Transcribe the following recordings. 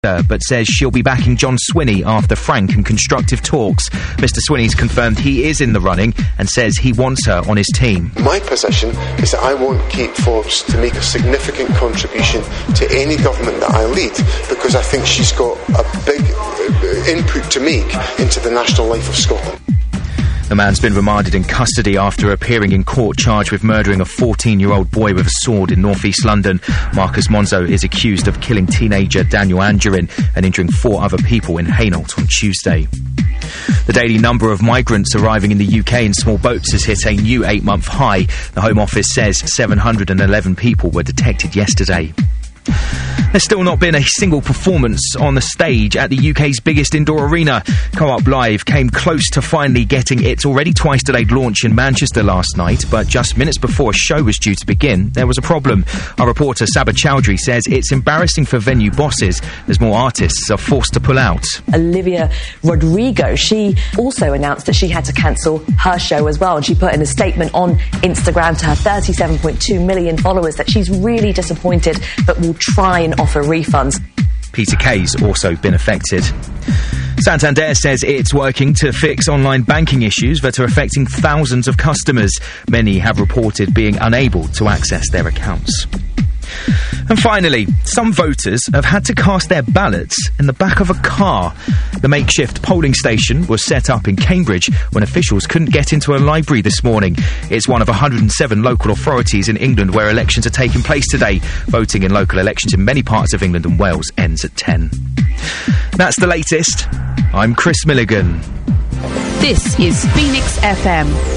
but says she'll be backing John Swinney after frank and constructive talks. Mr. Swinney's confirmed he is in the running and says he wants her on his team. My position is that I want Kate Forbes to make a significant contribution to any government that I lead, because I think she's got a big input to make into the national life of Scotland. The man's been remanded in custody after appearing in court charged with murdering a 14-year-old boy with a sword in north-east London. Marcus Monzo is accused of killing teenager Daniel Angerin and injuring 4 other people in Hainault on Tuesday. The daily number of migrants arriving in the UK in small boats has hit a new 8-month high. The Home Office says 711 people were detected yesterday. There's still not been a single performance on the stage at the UK's biggest indoor arena. Co-op Live came close to finally getting its already twice delayed launch in Manchester last night, but just minutes before a show was due to begin, there was a problem. Our reporter Sabah Chowdhury says it's embarrassing for venue bosses as more artists are forced to pull out. Olivia Rodrigo, she also announced that she had to cancel her show as well, and she put in a statement on Instagram to her 37.2 million followers that she's really disappointed but will try and offer refunds. Peter Kay's also been affected. Santander says it's working to fix online banking issues that are affecting thousands of customers. Many have reported being unable to access their accounts. And finally, some voters have had to cast their ballots in the back of a car. The makeshift polling station was set up in Cambridge when officials couldn't get into a library this morning. It's one of 107 local authorities in England where elections are taking place today. Voting in local elections in many parts of England and Wales ends at 10. That's the latest. I'm Chris Milligan. This is Phoenix FM.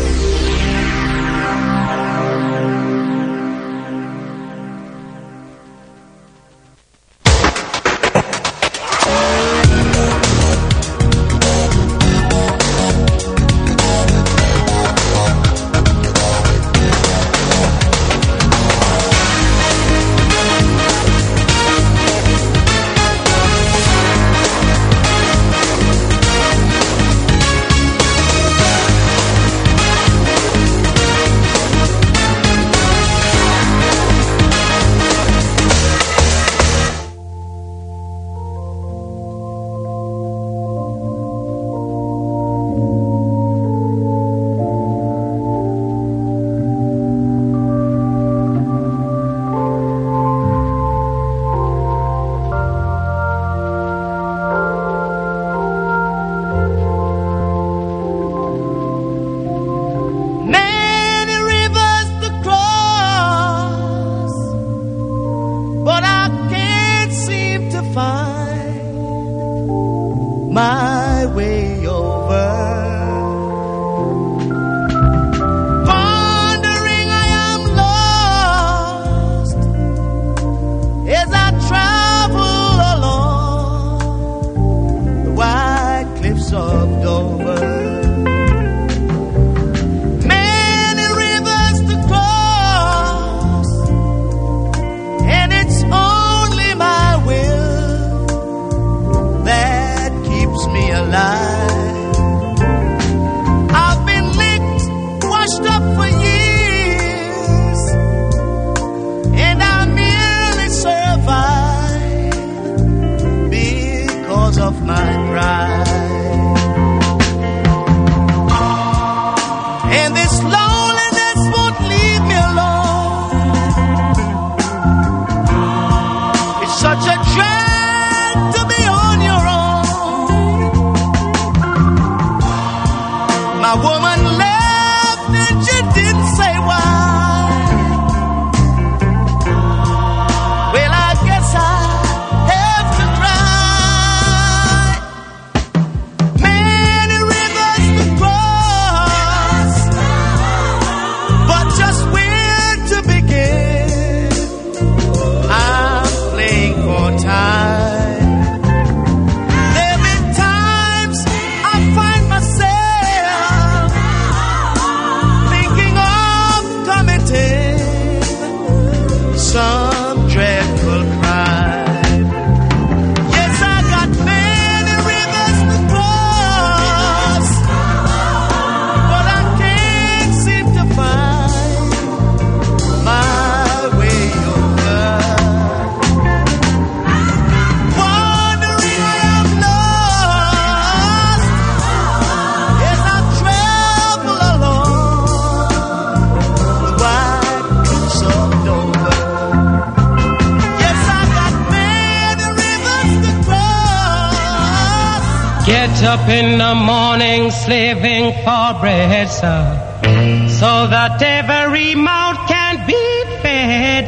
Get up in the morning slaving for bread, sir, so that every mouth can be fed.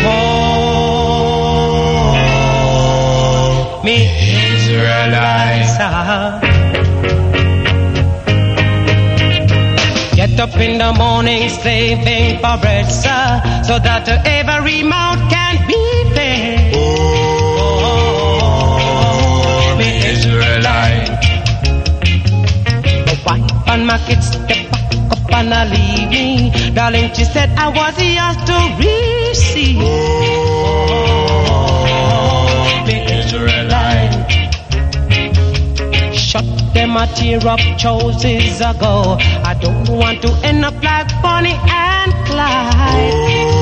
Oh, me Israelites, sir. Get up in the morning slaving for bread, sir, so that every mouth can be fed. Oh, me Israelite. My wife and my kids step back up and leave me. Darling, she said I was yours to receive. Oh, me Israelite. Shut them a tear up choices ago. I don't want to end up like Bonnie and Clyde.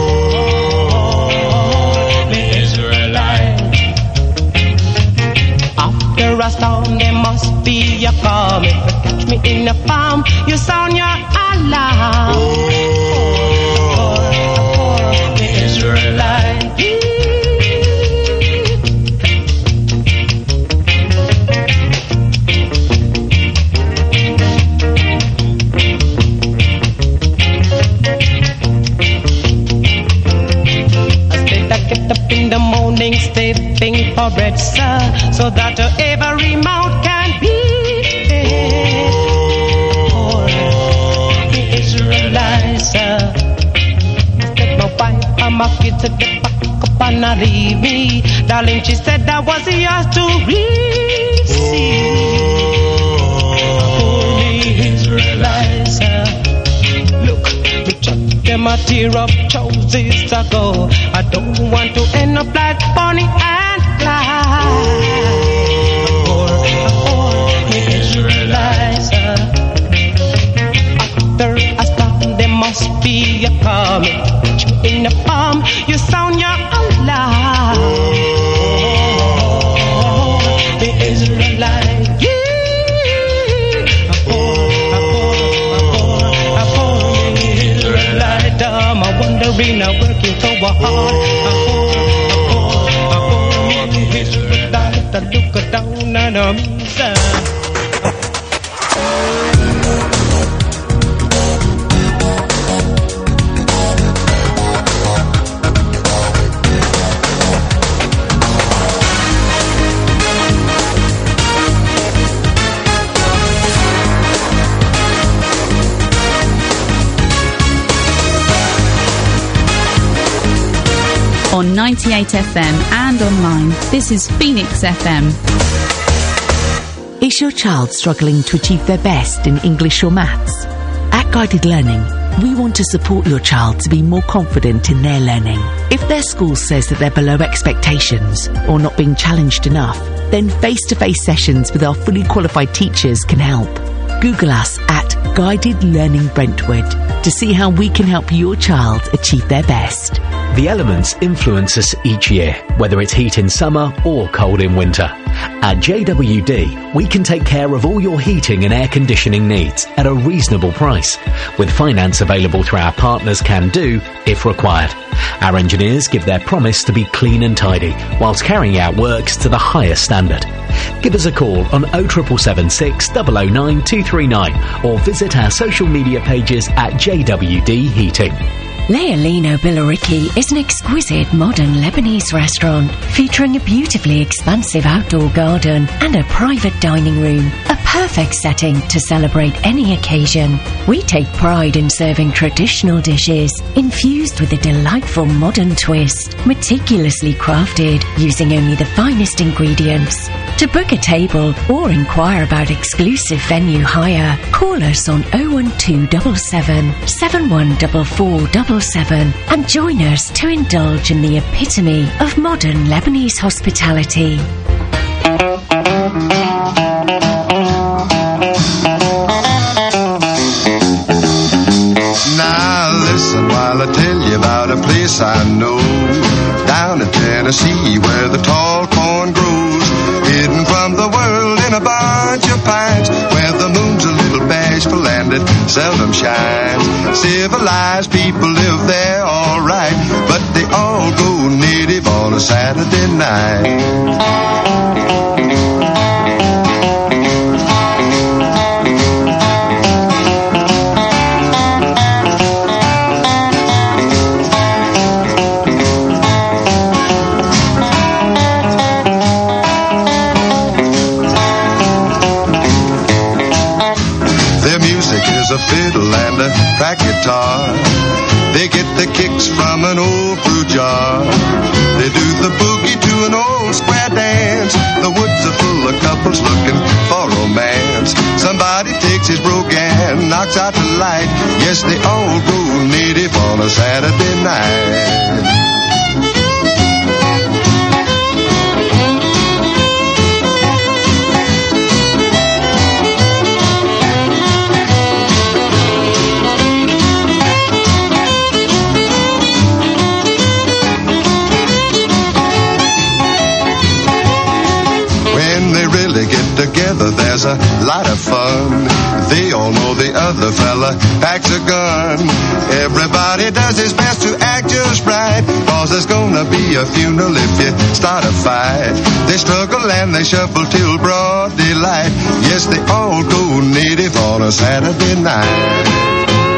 Oh, the Israelite. After a storm, there must be a calm. If you catch me in the farm, you sound your alarm. Oh, the Israelite. In the morning, stepping for bread, sir, so that every mouth can be fed. Oh, the Israelites, sir. Step my wife and my kids at the back up and leave me. Darling, she said I was yours to receive. Oh, the Israelites, sir. Look, we chuck them a tear up choices ago. I don't want to end up like Bonnie and Clyde. The Israelites. After a storm, there must be a calm. Put you in the palm, you sound your alarm. The Israelites. I'm wondering, I'm working so hard. I look down on me, sir. On 98 FM and online, this is Phoenix FM. Is your child struggling to achieve their best in English or maths? At Guided Learning, we want to support your child to be more confident in their learning. If their school says that they're below expectations or not being challenged enough, then face-to-face sessions with our fully qualified teachers can help. Google us at Guided Learning Brentwood to see how we can help your child achieve their best. The elements influence us each year, whether it's heat in summer or cold in winter. At JWD, we can take care of all your heating and air conditioning needs at a reasonable price, with finance available through our partners Can Do if required. Our engineers give their promise to be clean and tidy, whilst carrying out works to the highest standard. Give us a call on 07776 009 239 or visit our social media pages at JWD Heating. Leolino Billericay is an exquisite modern Lebanese restaurant featuring a beautifully expansive outdoor garden and a private dining room, a perfect setting to celebrate any occasion. We take pride in serving traditional dishes infused with a delightful modern twist, meticulously crafted using only the finest ingredients. To book a table or inquire about exclusive venue hire, call us on 01277 714477 and join us to indulge in the epitome of modern Lebanese hospitality. Now listen while I tell you about a place I know down in Tennessee where the tall corn grows, hidden from the world in a bunch of pines, where the moon's a little bashful and it seldom shines. Civilized people live there alright, but they all go native on a Saturday night. fiddle and a crack guitar. They get the kicks from an old brew jar. They do the boogie to an old square dance. The woods are full of couples looking for romance. Somebody takes his brogue and knocks out the light. Yes, they all go native on a Saturday night. Together there's a lot of fun. They all know the other fella packs a gun. Everybody does his best to act just right, 'cause there's gonna be a funeral if you start a fight. They struggle and they shuffle till broad daylight. Yes, they all go native on a Saturday night.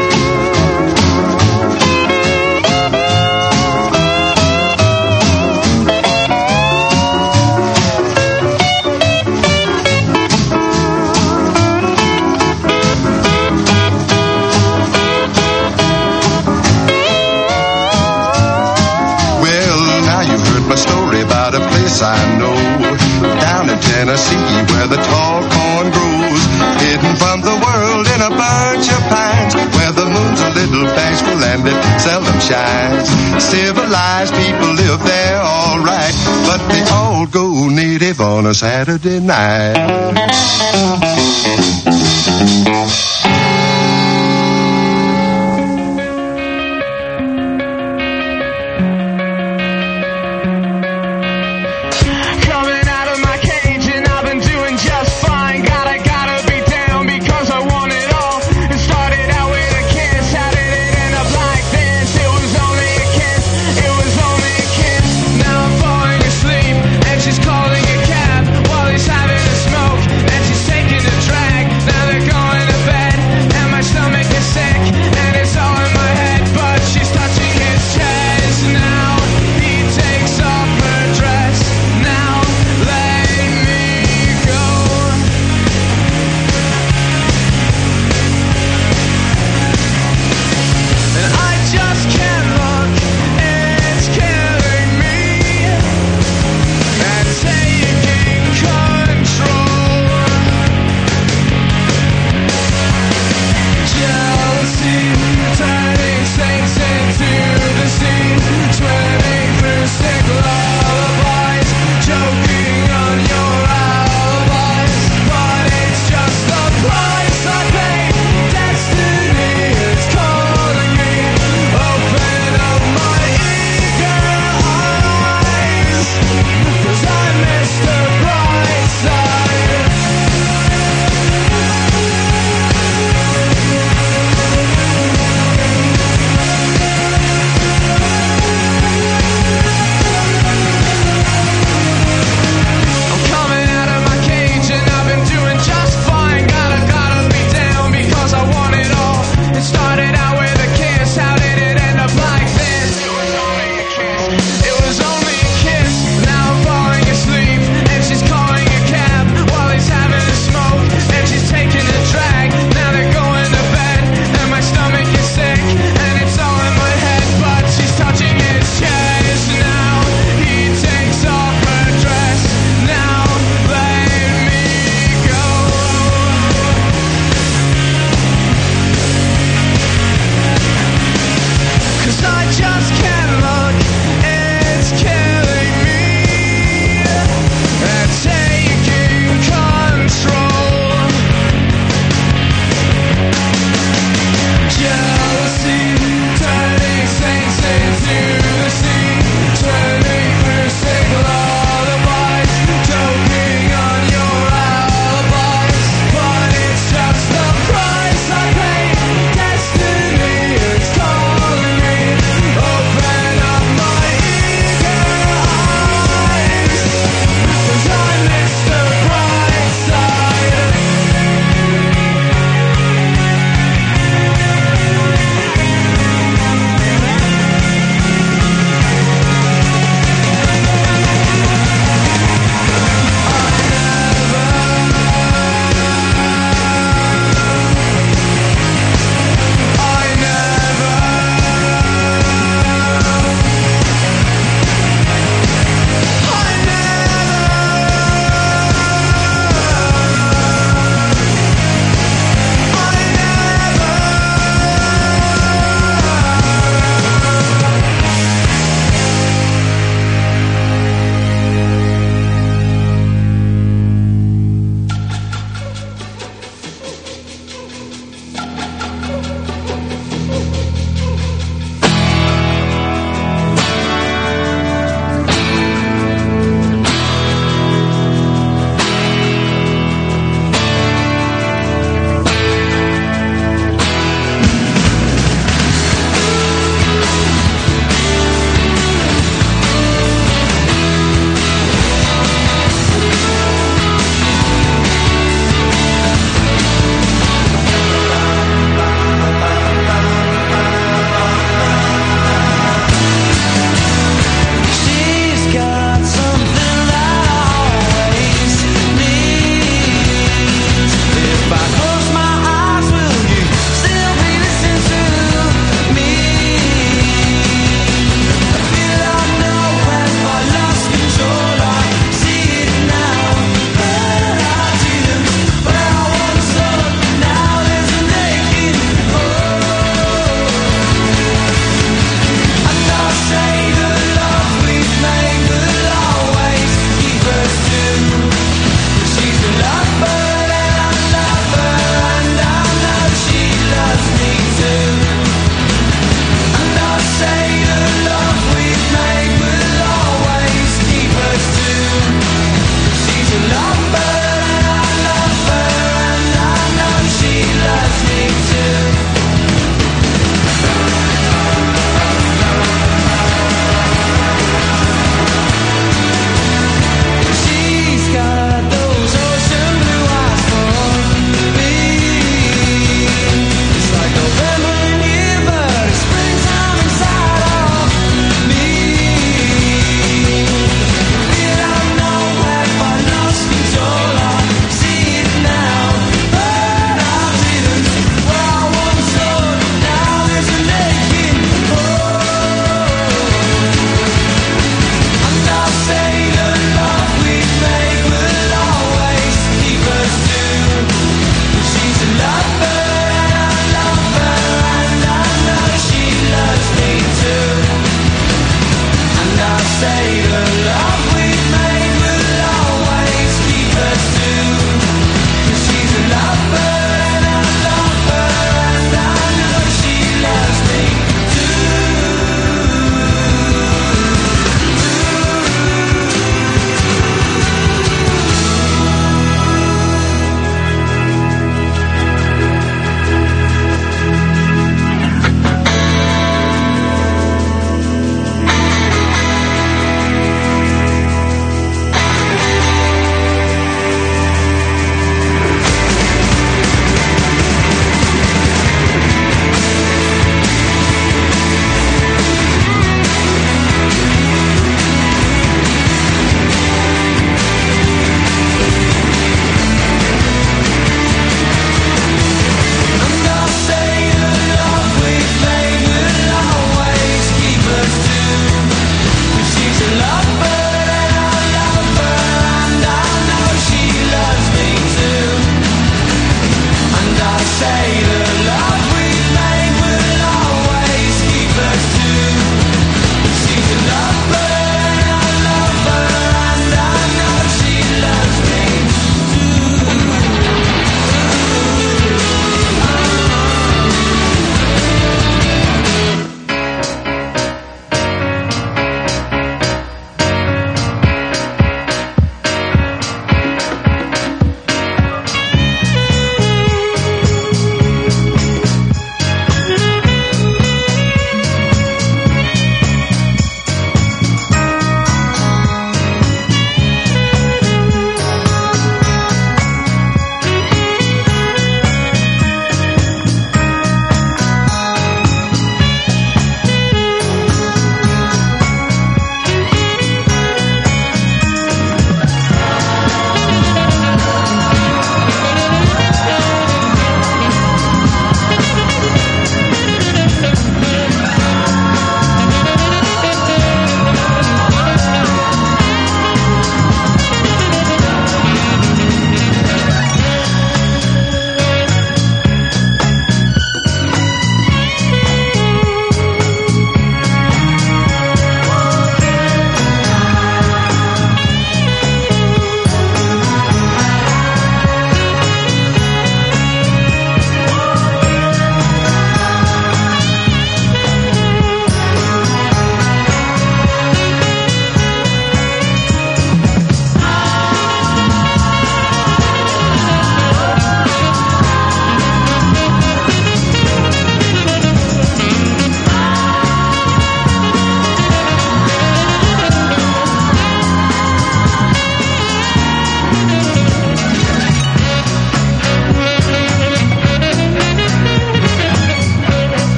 I know, down in Tennessee where the tall corn grows, hidden from the world in a bunch of pines, where the moon's a little bashful and it seldom shines. Civilized people live there all right, but they all go native on a Saturday night. Calling a cab while he's having a smoke, and she's taking a drag. Now they're going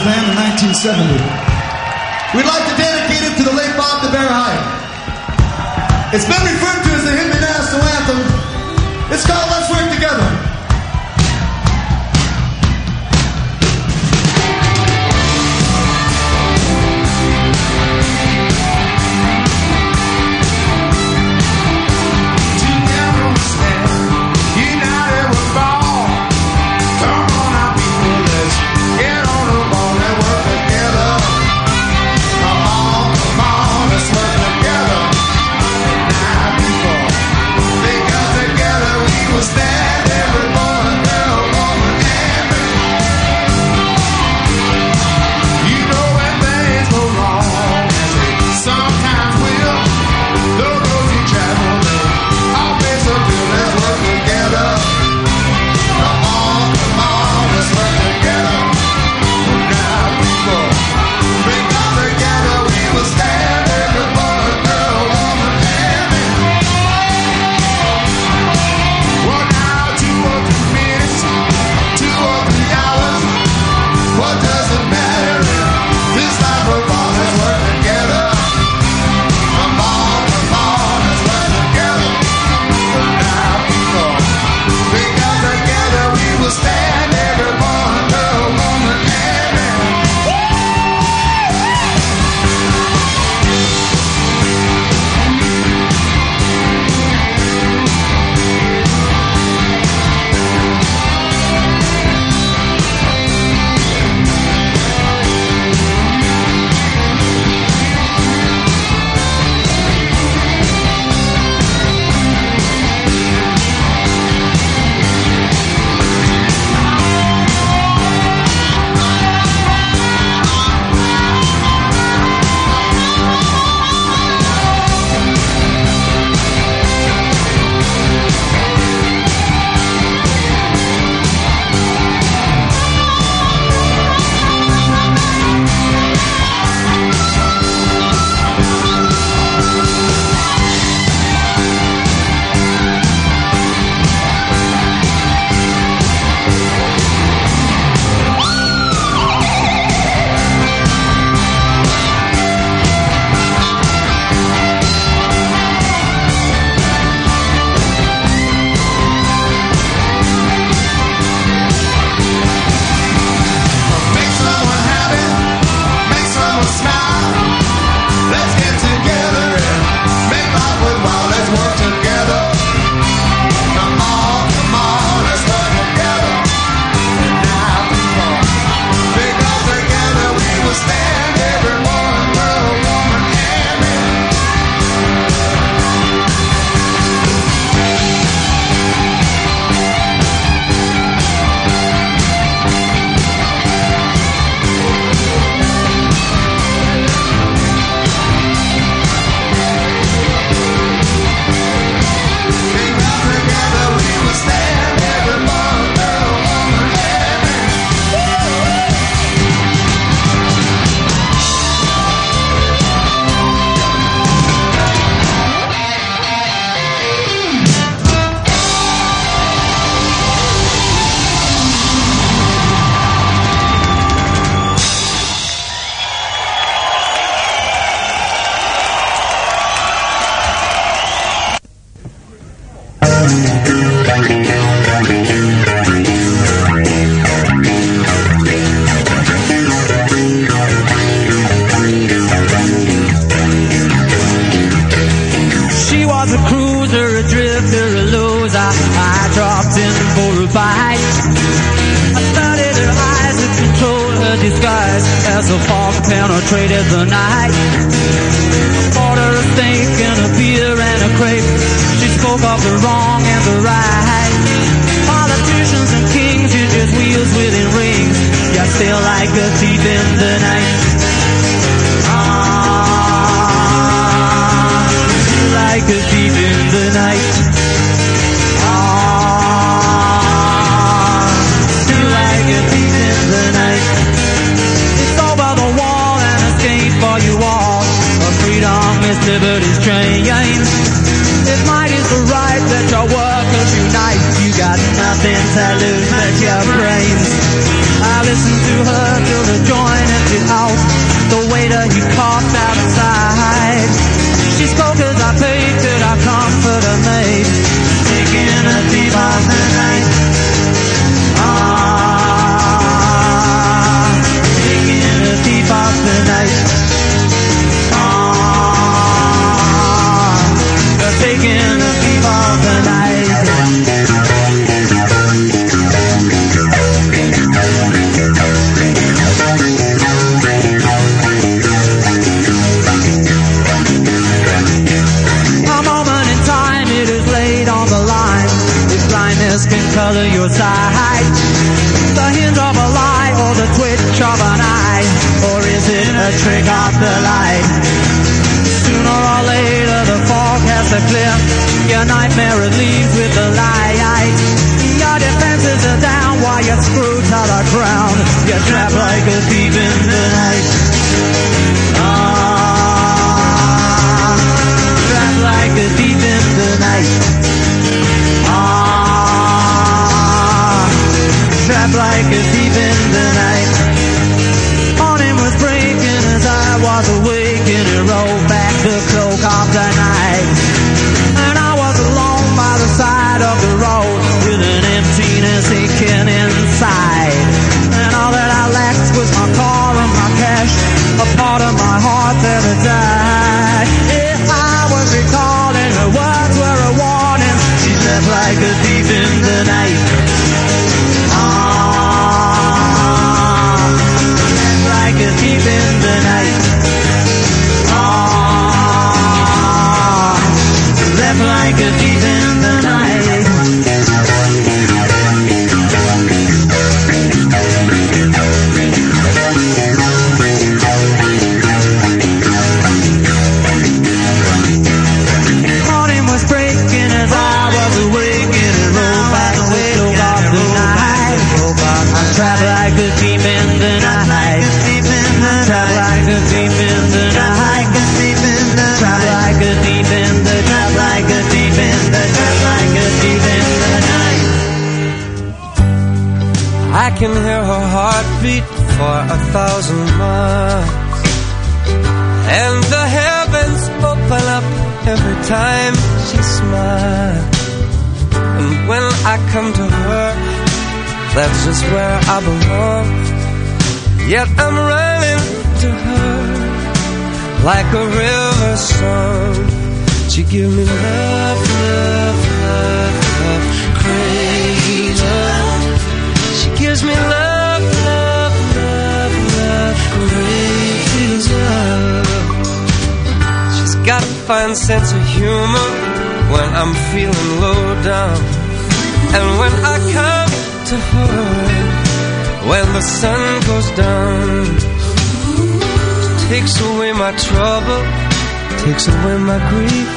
band in 1970. We'd like to dedicate it to the late Bob de Berhide. It's been referred to as the Hymn National Anthem. It's called Let's Work Together. Penetrated the night. I bought her a steak and a beer and a crepe. She spoke of the wrong and the right. Politicians and kings, you're just wheels within rings. You're still like a thief in the night. You're like a thief in the night. You're like a thief in the night. It's over the wall and escape for you all. A freedom is liberty's train. If might is the right, let your workers unite. You got nothing to lose but your brains. I listen to her till the joint The waiter, he coughed outside. She spoke as I paid, could I comfort her maid? Taking a thief of the night. Taking a thief of the night. Taking a thief of the night. A moment in time, it is laid on the line. If blindness can color your sight, the hinge of a lie or the twitch of an eye, or is it a trick of the light? Sooner or later the fog has to clear. Your nightmare it leaves with the light. Your defenses are down while you're screwed to the ground. You're trapped like a thief in the night. Trapped like a thief in the night. Trapped like a thief in the night. Morning was breaking as I was awaking and rolled back the cloak of the night. And I was alone by the side of the road with an emptiness aching inside. And all that I lacked was my car and my cash, a part of my heart that had died. If I was recalling, her words were a warning. She left like a thief in the night. Like a thief in the night. Left like a thief in the night. Morning was breaking as I was awaking and rolled by the window of the night. I trapped like a thief in the night. Trapped like a thief in the night. Trapped like a thief in the trap like a thief in the trap like a thief in the night. I can hear her heartbeat for 1,000 miles, and the heavens open up every time she smiles. And when I come to her, that's just where I belong. Yet I'm running to her like a river song. She give me love, love, love, love, crazy love. She gives me love, love, love, love, crazy love. She's got a fine sense of humor when I'm feeling low down. And when I come to her, when the sun goes down, takes away my trouble, takes away my grief,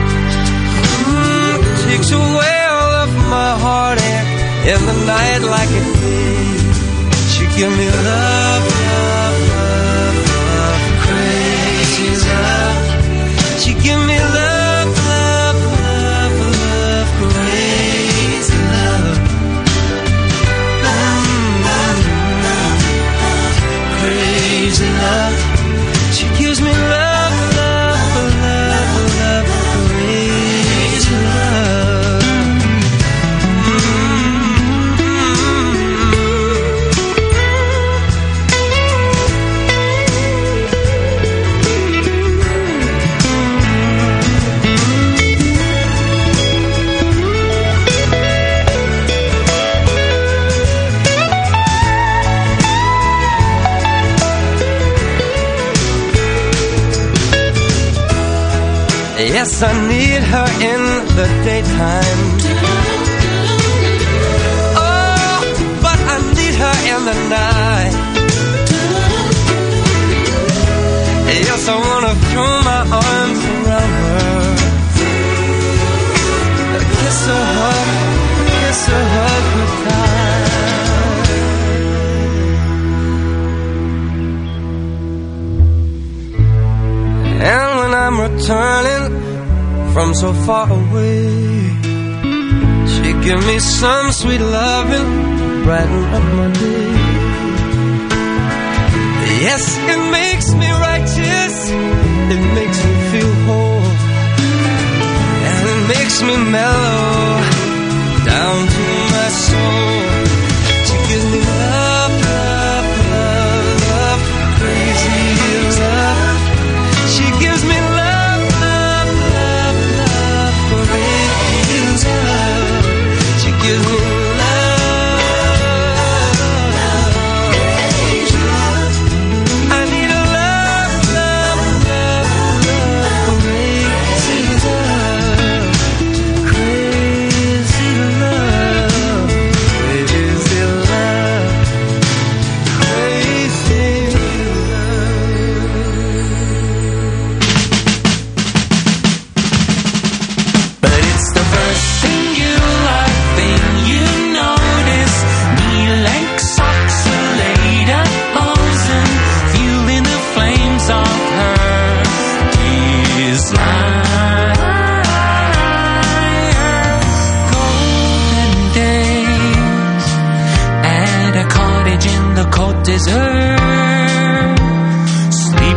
takes away all of my heartache in the night like a thief. She give me love, love, love, love, crazy love. She give me love, love, love, love, crazy love. Crazy love. She gives me love, love, love, love, crazy love. Yes, I need her in the daytime. Oh, but I need her in the night. Yes, I wanna throw my arms around her, kiss her, hug goodbye. And when I'm returning from so far away, she give me some sweet loving, brighten up my day. Yes, it makes me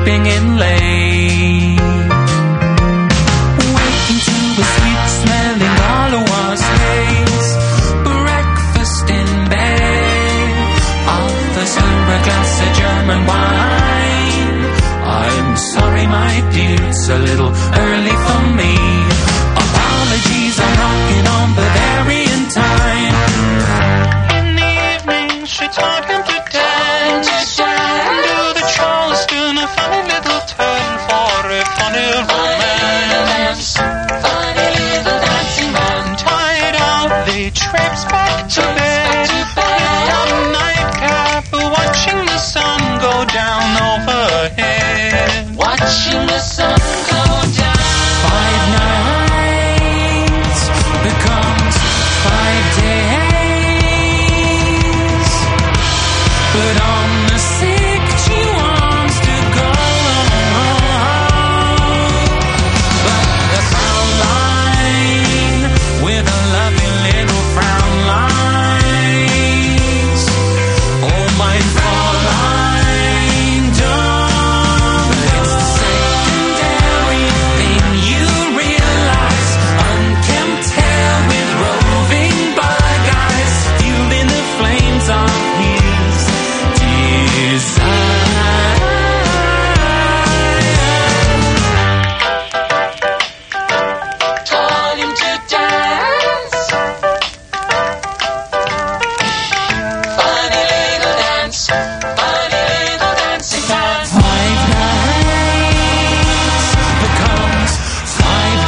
sleeping in late. Waking to a sweet smelling Gauloise haze. Breakfast in bed offers her a glass of German wine. I'm sorry, my dear, it's a little early for me. Apologies, I'm rocking on Bavarian time. In the evening, she taught him to dance. Do the Charleston, a funny little turn for a funny romance. Funny little dancing man. Tied out, they traipse back to bed. Picked up a nightcap, watching the sun go down overhead. Watching the sun go down. 5 nights becomes 5 days. But on the 6th she wants to go. But the frown line with a lovely little frown lines. Oh my Fräulein, don't. It's the secondary thing you realize. Unkempt hair with roving bug eyes, fueling the flames of his desire. Taught him to dance. Funny little dance. Funny little dancing man. 5 nights becomes 5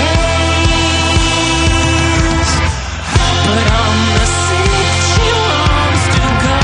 days. But on the 6th she wants to go.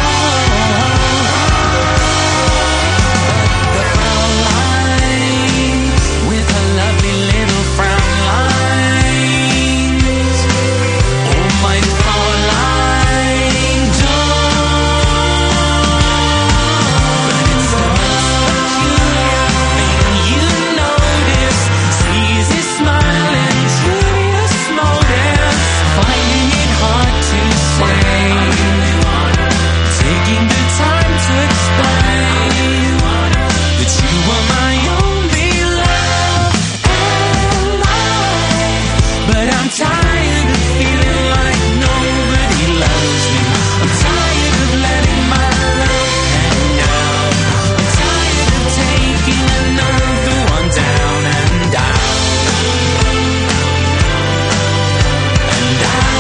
The frown line with her lovely little frown lines. Oh my Fräulein, don't. But it's the most peculiar thing you notice. Sees his smile and curious motives. Finding it hard to say. Taking the time to explain that you were my only love and life. But I'm tired of feeling like nobody loves me. I'm tired of letting my love hang out. I'm tired of taking another one down and down and down.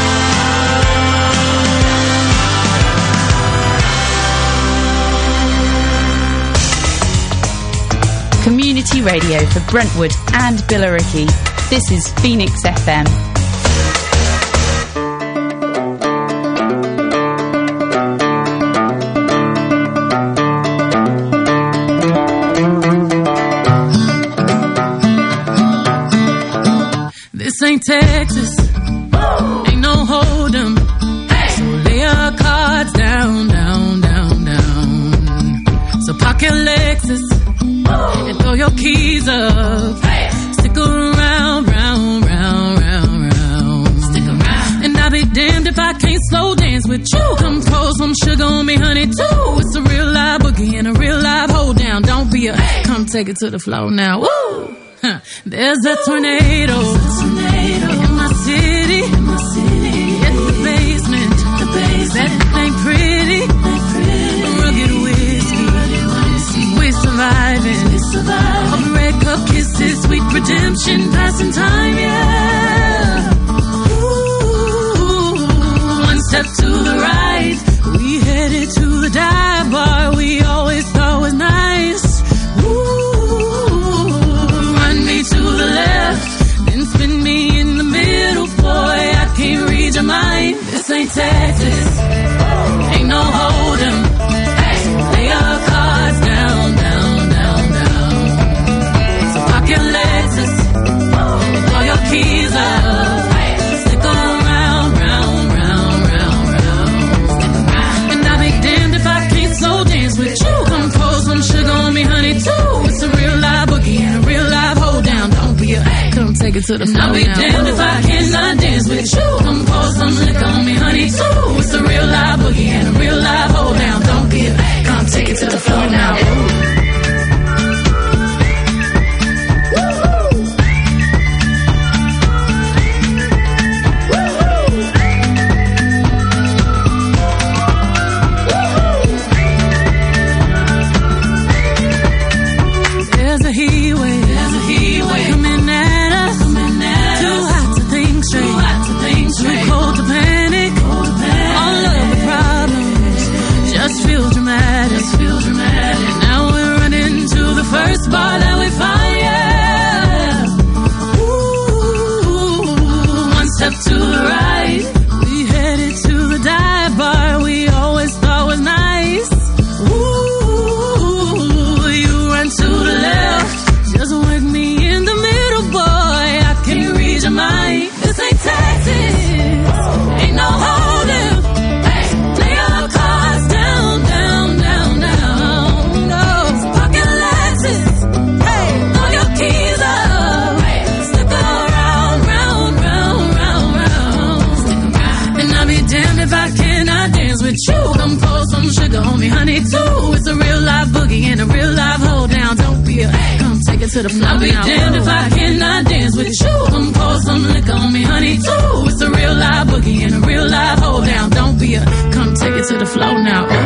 Community radio for Brentwood and Billericay. This is Phoenix FM. This ain't Texas, ain't no hold'em. So lay your cards down, down, down, down. So park your Lexus and throw your keys up. Stick around, round, round, round, round. Stick around. And I'll be damned if I can't slow dance with you. Come pour some sugar on me, honey, too. It's a real live boogie and a real live hold down. Don't be a come take it to the floor now. Woo! Huh. There's a tornado in my city. At the basement. That ain't pretty. Rugged whiskey. We're surviving. Of red cup kisses, sweet redemption, passing time, yeah. Ooh, one step to the right, we headed to the dive bar we always thought was nice. Ooh, run me to the left, then spin me in the middle, boy, I can't read your mind. This ain't Texas, ain't no hold'em. Lay your cards down, down, down, down. So park your Lexus, throw your keys up. Stick around, round, round, round, round. And I'll be damned if I can't slow dance with you. Come pour some sugar on me, honey, too. It's a real live boogie and a real live hold down. Don't be a come take it to the floor. I'll be damned if I cannot dance with you. Come pour some liquor on me, honey, too. It's a real live boogie and a real live hold down. Don't be a come take it to the floor now. spot that we find, yeah. Ooh, one step to the right. We headed to the dive bar we always thought was nice. Ooh, you run to the left. Just work me in the middle, boy. I can't read your mind. This ain't Texas. Ain't no holding. Hey, lay your cards down, down, down, down. No, pocket Lexus. Hey, throw your keys up. Hey, stick around, round, round, round, round. Stick around. And I'll be damned if I cannot dance with you. Come pour some sugar on me, honey, too. It's a real live boogie and a real live hold down. Don't be a come take it to the floor. I'll be damned if I cannot dance with you. Come pour some liquor on me, honey, too. It's a real live boogie and a real live hold down. Don't be a come take it to the floor now. Ooh.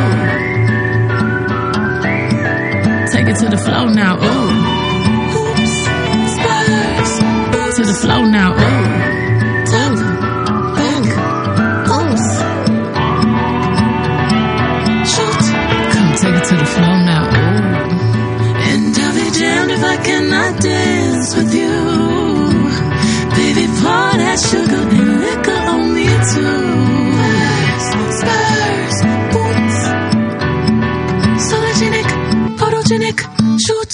Take it to the floor now. Ooh. Oops. Spurs. To the floor now. Ooh. Tuck. Back. Oops. Shoot. Come take it to the floor now. Ooh. And I'll be damned if I cannot dance with you. Baby, pour that sugar and liquor on me too. Spurs, boots, sologenic, photogenic, shoot.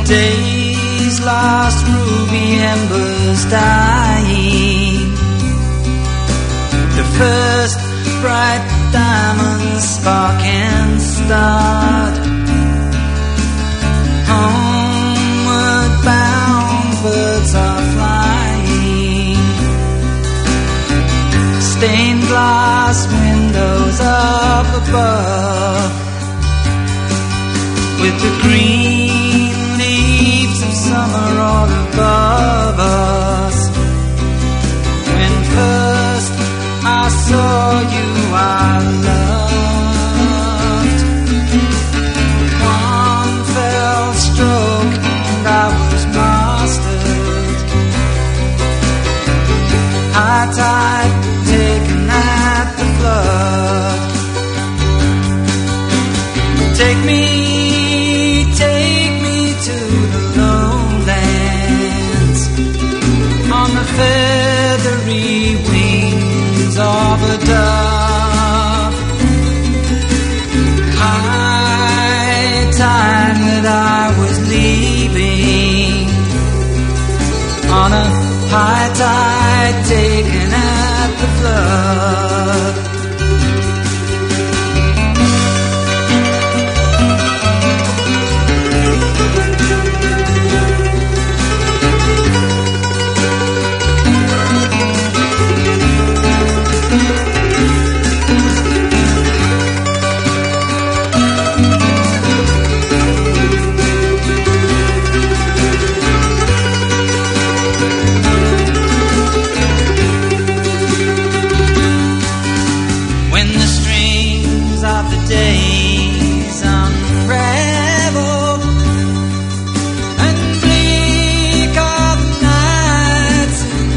day's last ruby embers dying, the first bright diamonds spark and start. Homeward bound birds are flying, stained glass windows up above, with the green leaves of summer all above us. When first I saw you, I loved. One fell stroke and I was mastered. High tide taken at the flood. Take me to the lowlands on the feathery wings of a dove. High time that I was leaving on a high tide taken at the flood. Days unravel and bleak are the nights in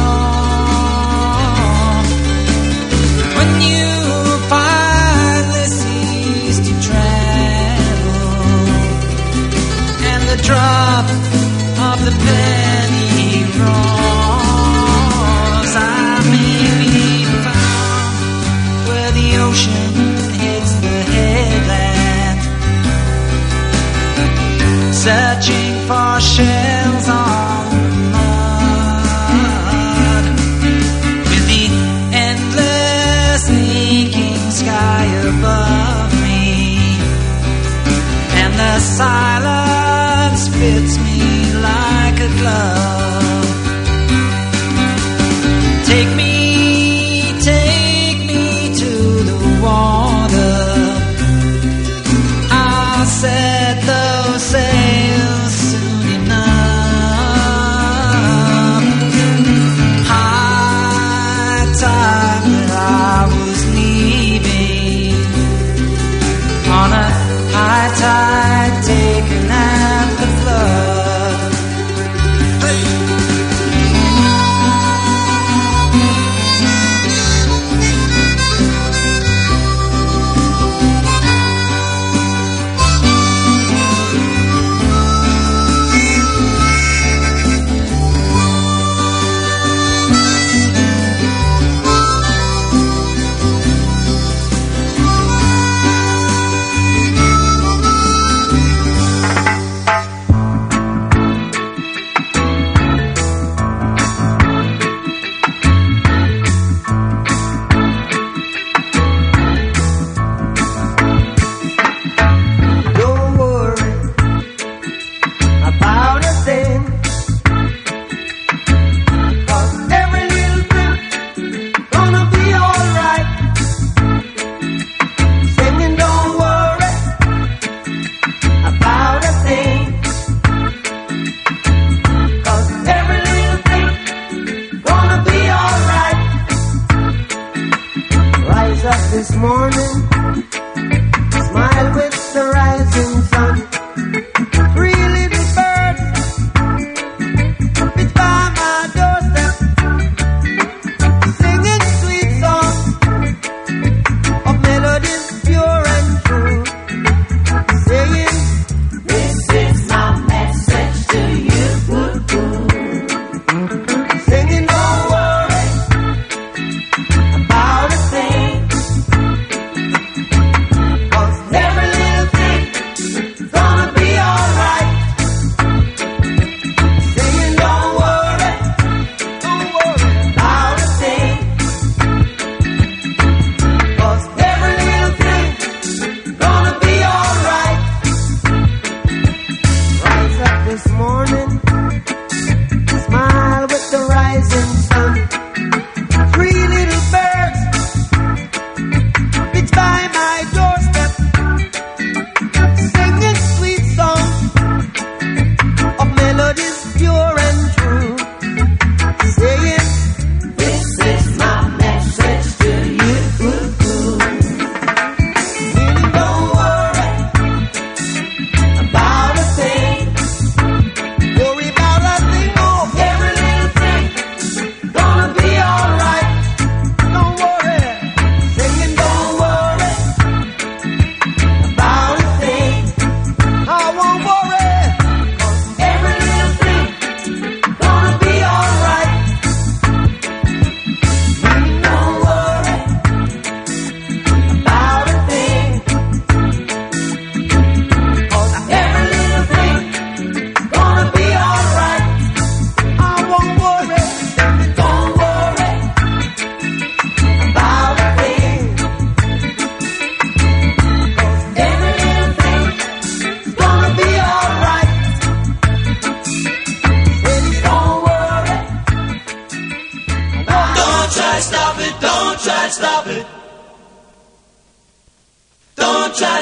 storm. When you finally cease to travel, and the drop of the penny rolls, I may be found where the ocean hits the headland, searching for shells on the mud, with the endless aching sky above me, and the silence fits me like a glove. Take me to the water. I'll set those sails soon enough. High time that I was leaving on a high tide taken at the flood. Hey.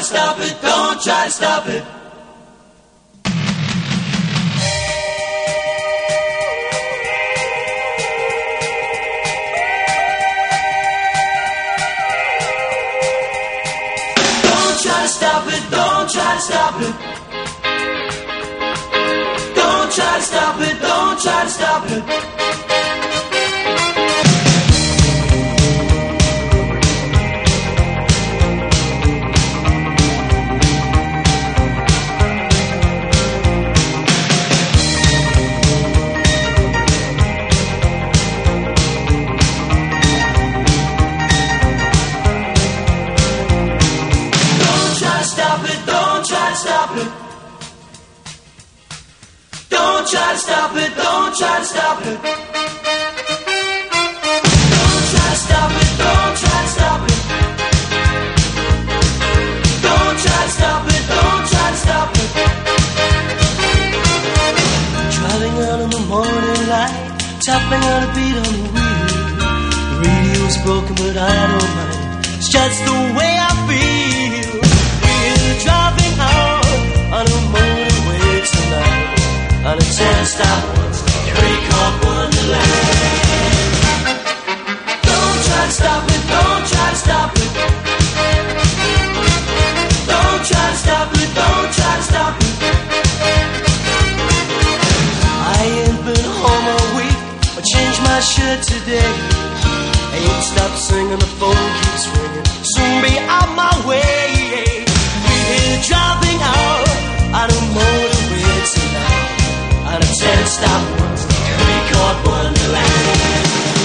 stop it, don't try to stop it. Don't try to stop it, don't try to stop it. Don't try to stop it, don't try to stop it. Don't try to stop it, don't try to stop it. Don't try to stop it, don't try to stop it. Don't try to stop it, don't try to stop it. Driving out in the morning light, tapping out a beat on the wheel. The radio's broken but I don't mind, it's just the way I feel. We're driving out on a motorway tonight, on a 10-stop, 3-chord wonderland. Don't try to stop it, don't try to stop it. Don't try to stop it, don't try to stop it. I ain't been home all week, I changed my shirt today. I ain't stopped singing, the phone keeps ringing, soon be on my way. We're driving out on a motorway tonight, on a 10-stop, 3-chord wonderland.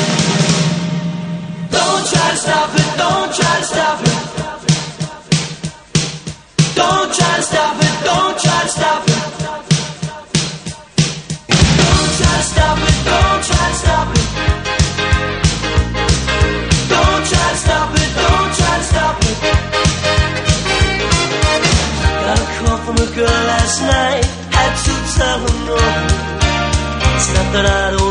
Don't try to stop it, don't try to stop it. Don't try to stop it, don't try to stop it. Don't try to stop it, don't try to stop it. Don't try to stop it, don't try to stop it. Got a call from a girl last night, had to tell her no. It's not that I don't